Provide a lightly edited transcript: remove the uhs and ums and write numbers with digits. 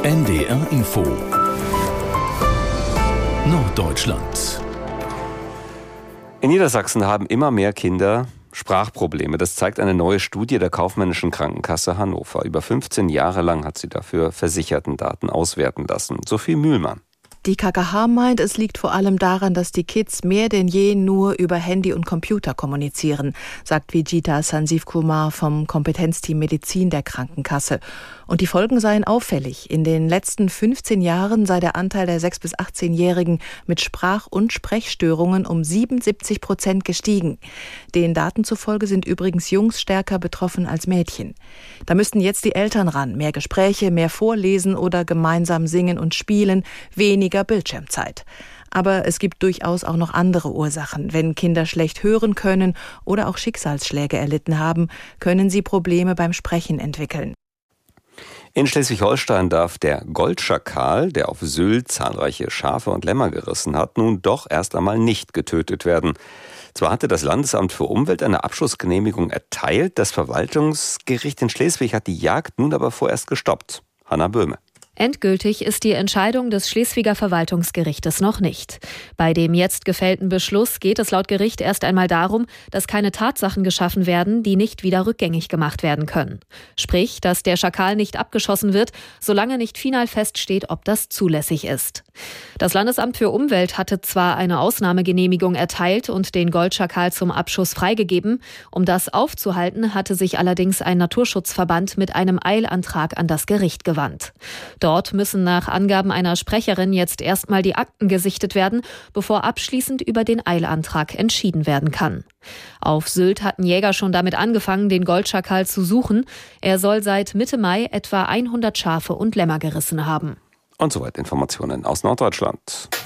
NDR Info Norddeutschland. In Niedersachsen haben immer mehr Kinder Sprachprobleme. Das zeigt eine neue Studie der Kaufmännischen Krankenkasse Hannover. Über 15 Jahre lang hat sie dafür Versichertendaten auswerten lassen. Sophie Mühlmann. Die KKH meint, es liegt vor allem daran, dass die Kids mehr denn je nur über Handy und Computer kommunizieren, sagt Vijita Sanjeev-Kumar vom Kompetenzteam Medizin der Krankenkasse. Und die Folgen seien auffällig. In den letzten 15 Jahren sei der Anteil der 6- bis 18-Jährigen mit Sprach- und Sprechstörungen um 77% gestiegen. Den Daten zufolge sind übrigens Jungs stärker betroffen als Mädchen. Da müssten jetzt die Eltern ran. Mehr Gespräche, mehr Vorlesen oder gemeinsam singen und spielen, weniger Bildschirmzeit. Aber es gibt durchaus auch noch andere Ursachen. Wenn Kinder schlecht hören können oder auch Schicksalsschläge erlitten haben, können sie Probleme beim Sprechen entwickeln. In Schleswig-Holstein darf der Goldschakal, der auf Sylt zahlreiche Schafe und Lämmer gerissen hat, nun doch erst einmal nicht getötet werden. Zwar hatte das Landesamt für Umwelt eine Abschussgenehmigung erteilt, das Verwaltungsgericht in Schleswig hat die Jagd nun aber vorerst gestoppt. Hanna Böhme. Endgültig ist die Entscheidung des Schleswiger Verwaltungsgerichtes noch nicht. Bei dem jetzt gefällten Beschluss geht es laut Gericht erst einmal darum, dass keine Tatsachen geschaffen werden, die nicht wieder rückgängig gemacht werden können. Sprich, dass der Schakal nicht abgeschossen wird, solange nicht final feststeht, ob das zulässig ist. Das Landesamt für Umwelt hatte zwar eine Ausnahmegenehmigung erteilt und den Goldschakal zum Abschuss freigegeben. Um das aufzuhalten, hatte sich allerdings ein Naturschutzverband mit einem Eilantrag an das Gericht gewandt. Dort müssen nach Angaben einer Sprecherin jetzt erstmal die Akten gesichtet werden, bevor abschließend über den Eilantrag entschieden werden kann. Auf Sylt hatten Jäger schon damit angefangen, den Goldschakal zu suchen. Er soll seit Mitte Mai etwa 100 Schafe und Lämmer gerissen haben. Und soweit Informationen aus Norddeutschland.